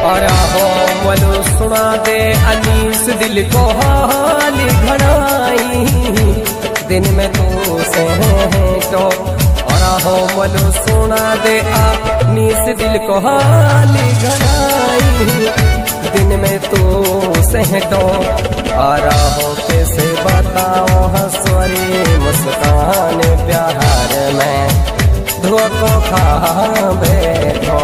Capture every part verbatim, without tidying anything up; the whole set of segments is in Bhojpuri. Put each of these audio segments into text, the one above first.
और हो मनु सुना दे अनीस दिल को हाल घड़ाई दिन में तू से तो और हो मनु सुना दे अनीस दिल को हाल घड़ाई दिन में तू से तो और हो कैसे बताओ हंसवरी मुस्कान प्यार में धोखो खा बैठो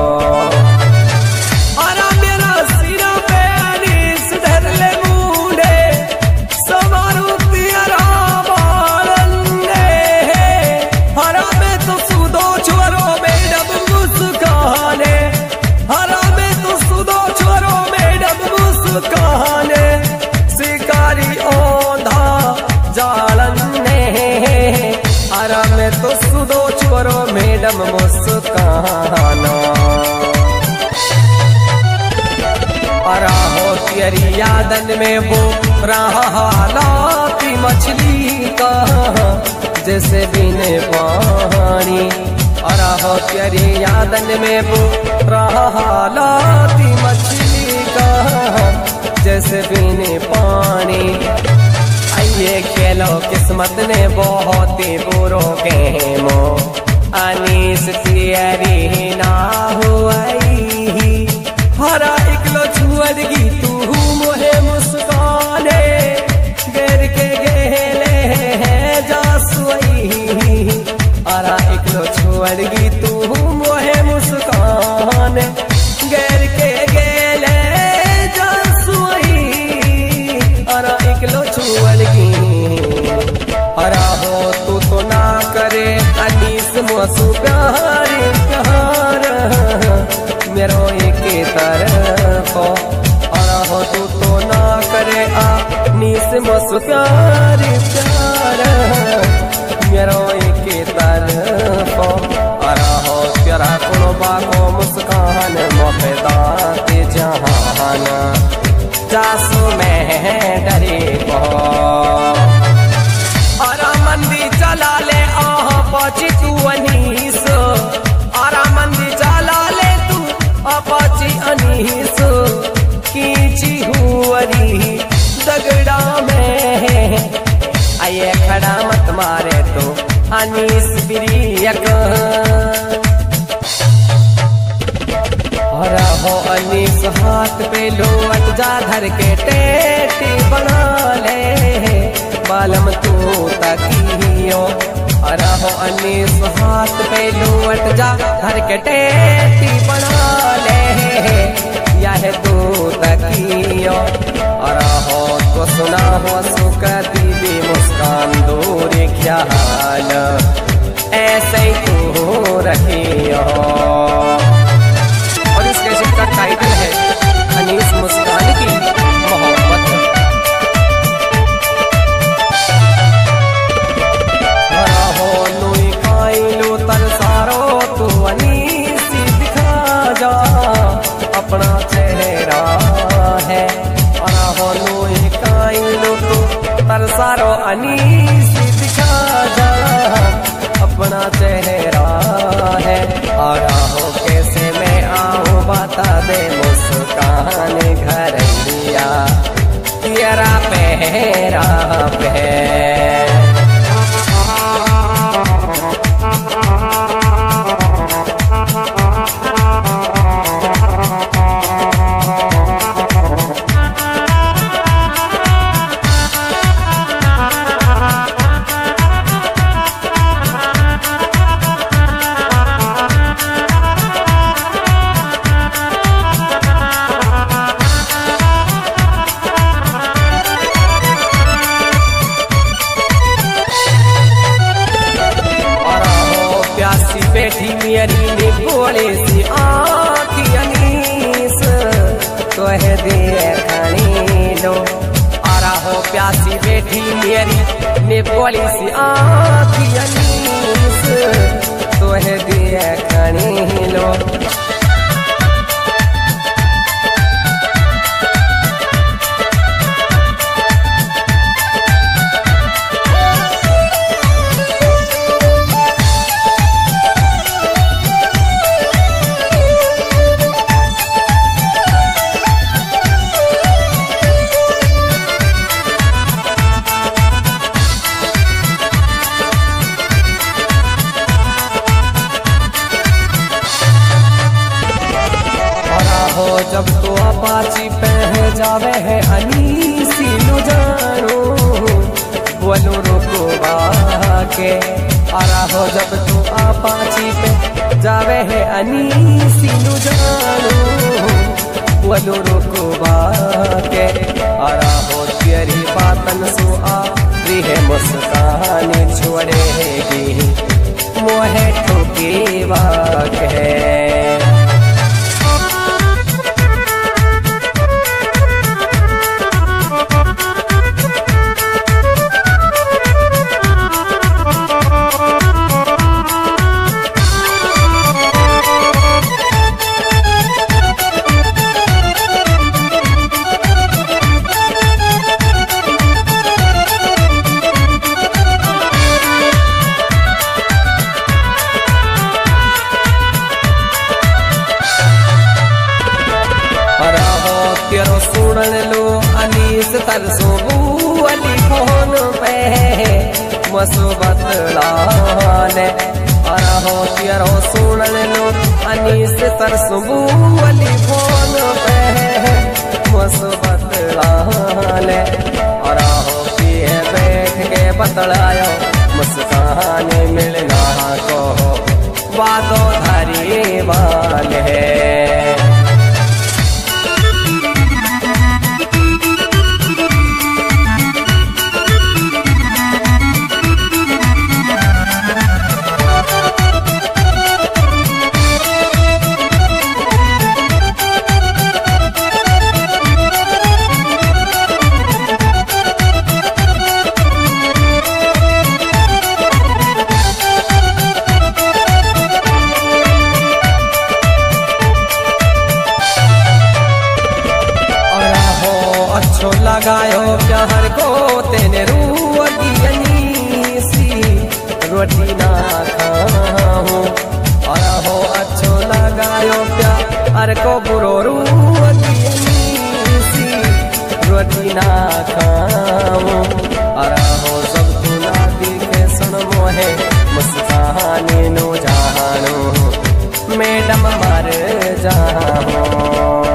तो सुदो छोरो मैडम मुस्काना अरा हो तेरी यादन में वो रहालाती मछली का जैसे बिने पानी अरा हो तेरी यादन में वो रहालाती मछली का जैसे बिने पानी ये खेलो किस्मत ने बहुत ही बुरो गेमो अनीस तियरी ना हुई हरा इकलो छुअड़गी तू मोहे मुस्काने गर के गेले जा सुई हरा इकलो छुअड़गी तू मोहे मुस्काने गर के गेले जा सुई हरा इकलो छुअड़गी हरा हो तू तो ना करे अनीस मसू प्यार प्यार मेरो एक तरफ हरा हो तू तो ना करे अनीस मसू प्यार प्यार मेरो एक तरफ हरा हो तेरा कोनो बाको मुस्कान मोहब्बत जहान जासू में डरे बहुत आरा मंदी चला ले आह पाची तू अनीस आरा मंदी चला ले तू अपाची अनीस कीची हुअरी दगड़ा में आये खड़ा मत मारे तो अनीस बिरियक हरा हो अनीस हाथ पे लोट जा धर के टेटी बना ले बालम तू तकियो अरा हो अनीस हाथ पे लोट जा धर के टेटी बना ले यह तू तकियो अरा हो तो सुना हो सुख दीदी मुस्कान दूर ख्याल ऐसे ही तू रखियो और इस कैसेट का टाइटल है अनीस मुस्कान की मोहब्बत हरा हो नुई खाइलो तरसारो तू अनीस दिखा जा अपना चेहरा है हरा हो नुई खाइलो तू तरसारो अनीस दिखा जा अपना चेहरा है हरा हो कैसे मैं आऊं बता दे मुस्कान घर लिया तेरा पहरा पे बैठी मेरी ने बोले सी आँखी अनीस तो है दे खानी लो आरा हो प्यासी बैठी मेरी ने बोली सी आँखी अनीस तो है दे खानी लो हो जब तो अपाची पे है जावे है अनीसी नु जानो बोलो रोको के आरा हो जब तो अपाची पे जावे है अनीसी नु जानो बोलो रोको के आरा हो तेरी बातन सो आ है मुस्कान छोड़ेगी मोहे ठोके वाक है। तेरो सुनन लो अनीस तरसो अली फोन पे मसो बतलाने अरा हो तेरो सुनन लो अनीस तरसो अली फोन पे मसो बतलाने अरा हो पिए बैठ के बतलायो मुस्कान मिलना को वादो धरी वाले लगायो प्यार को तेने रूअगी सी रोटी ना खाऊं और हो अच्छो लगायो प्यार को बुरो रूअगी सी रोटी ना खाऊं और हो सब तू ना दिखे सुन मोहे मुस्कान नो जानो मैडम मर जाऊं।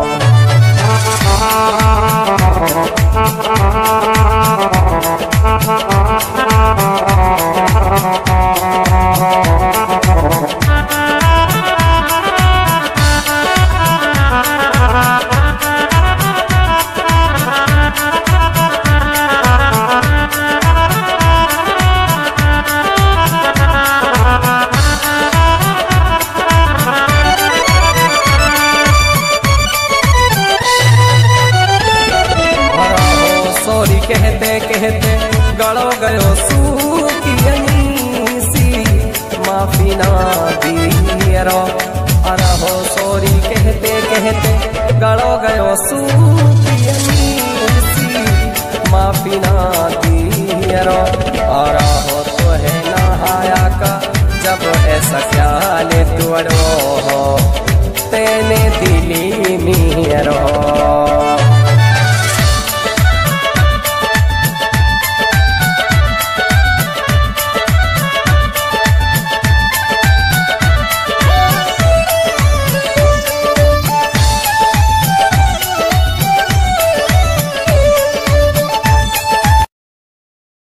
कहते कहते गड़ो गयो सूखी सी माफी ना दियो अरा हो सॉरी कहते कहते गड़ो गयो सू